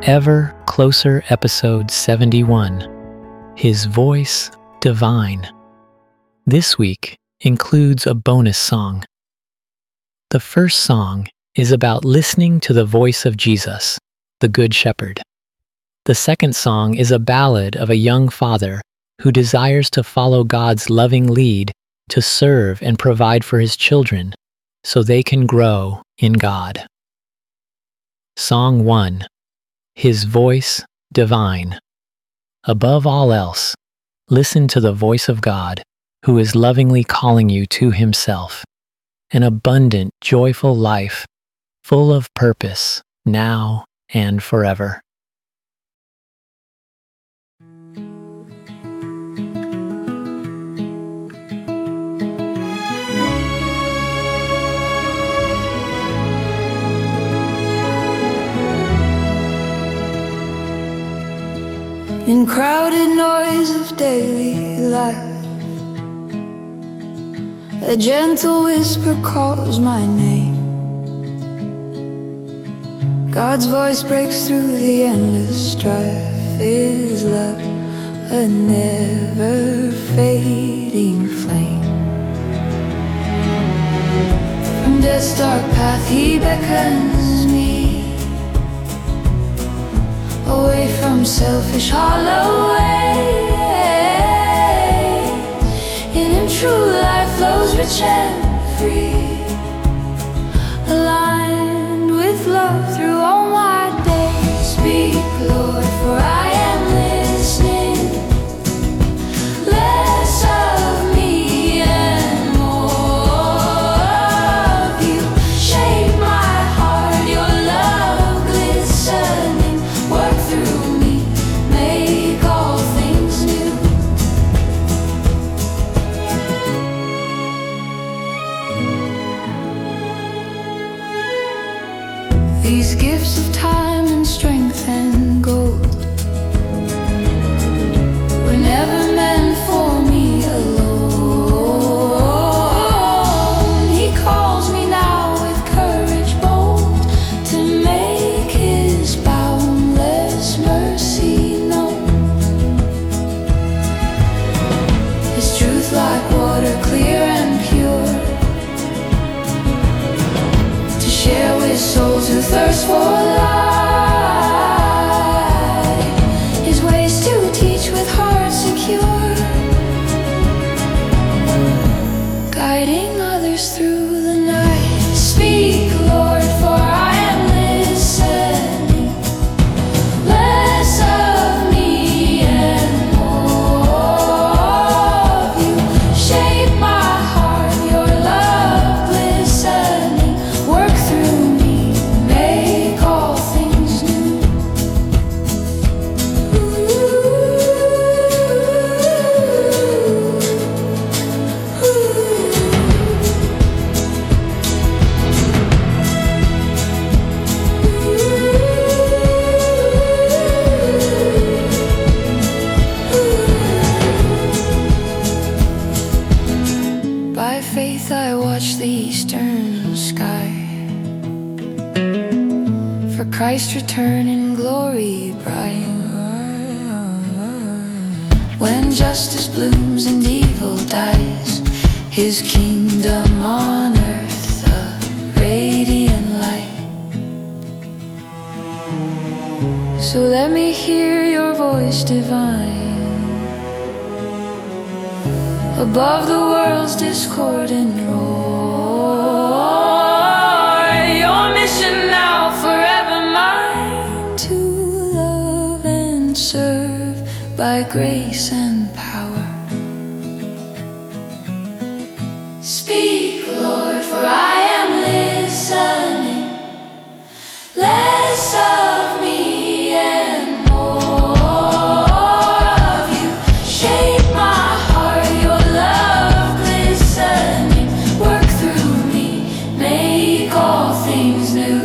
Ever Closer Episode 71, His Voice Divine. This week includes a bonus song. The first song is about listening to the voice of Jesus, the Good Shepherd. The second song is a ballad of a young father who desires to follow God's loving lead to serve and provide for his children so they can grow in God. Song 1. His Voice Divine. Above all else, listen to the voice of God, who is lovingly calling you to himself. An abundant, joyful life, full of purpose, now and forever. In crowded noise of daily life, a gentle whisper calls my name. God's voice breaks through the endless strife. His love, a never-fading flame. From death's dark path he beckons me, away from selfish hollow ways. In him true life flows rich and free, aligned with love through all my days. Speak, Lord, for I am listening. Less of me and more of you. Shape my heart, your love glistening. Work through me, make all things new. These gifts of time and strength and gold were never meant for me alone. He calls me now with courage bold to make his boundless mercy known. His truth like water, clear and pure, to share with souls who thirst for light. His ways to teach with heart secure, guiding others through the night. Speak, Lord, for I am listening. Less of me and more of you. Shape my heart, your love glistening. Work through me, make all things new. By faith I watch the eastern sky, for Christ's return in glory bright. When justice blooms and evil dies, his kingdom on earth a radiant light. So let me hear your voice divine, above the world's discord and roar. Your mission now forever mine, to love and serve by grace and power. Speak, Lord, for I am listening. Less of me and more of you. Shape my heart, your love glistening. Work through me, make all things new.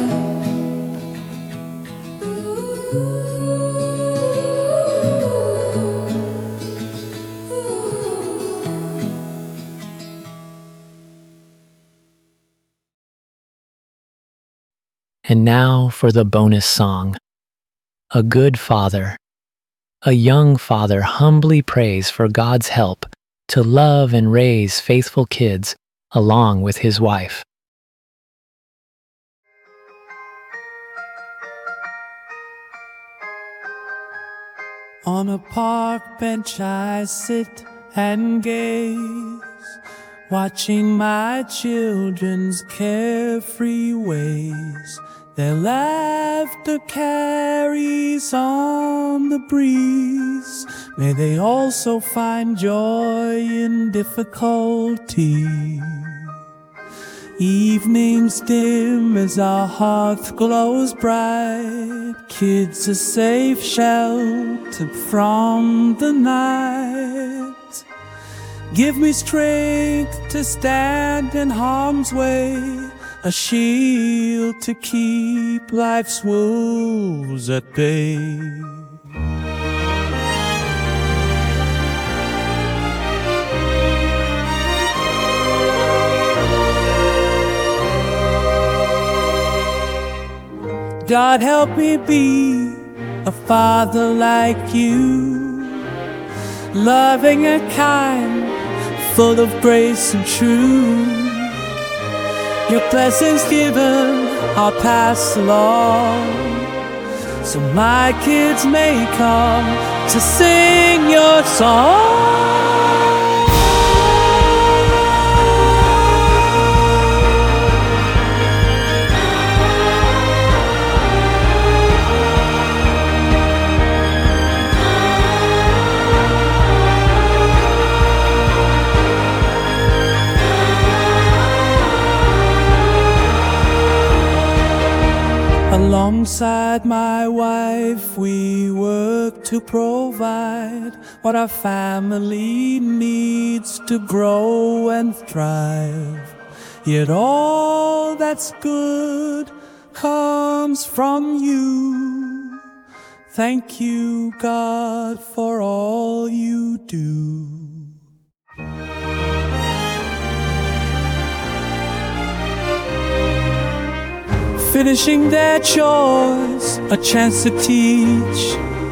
And now for the bonus song. a good father. A young father humbly prays for God's help to love and raise faithful kids along with his wife. On a park bench I sit and gaze, watching my children's carefree ways. Their laughter carries on the breeze. May they also find joy in difficulty. Evenings dim as our hearth glows bright. Kids a safe shelter from the night. Give me strength to stand in harm's way, a shield to keep life's wolves at bay. God help me be a father like you, loving and kind, full of grace and truth. Your blessings given I'll pass along, so my kids may come to sing your song. Alongside my wife, we work to provide what our family needs to grow and thrive. Yet all that's good comes from you. Thank you, God, for all you do. Finishing their chores, a chance to teach.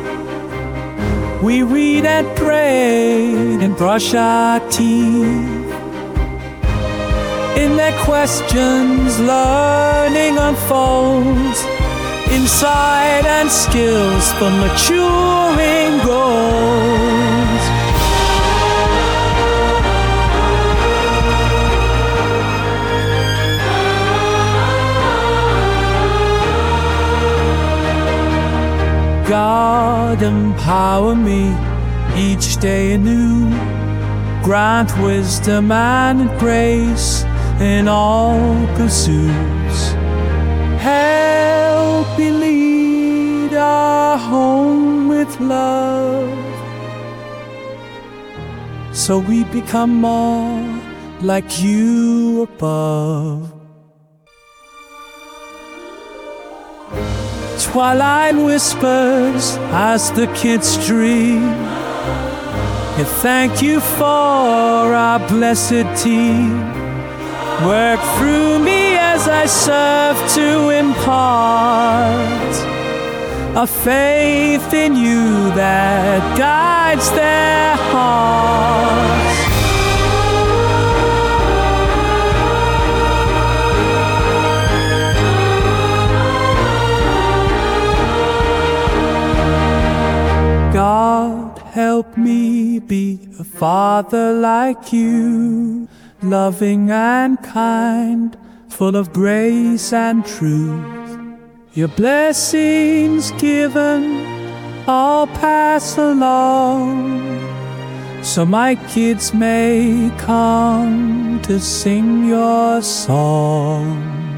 We read and pray and brush our teeth. In their questions, learning unfolds, insight and skills for maturing goals. God, empower me each day anew. Grant wisdom and grace in all pursuits. Help me lead our home with love, so we become more like you above. Twilight whispers as the kids dream. And thank you for our blessed team. Work through me as I serve to impart a faith in you that guides their hearts. God, help me be a father like you, loving and kind, full of grace and truth. Your blessings given, I'll pass along, so my kids may come to sing your song.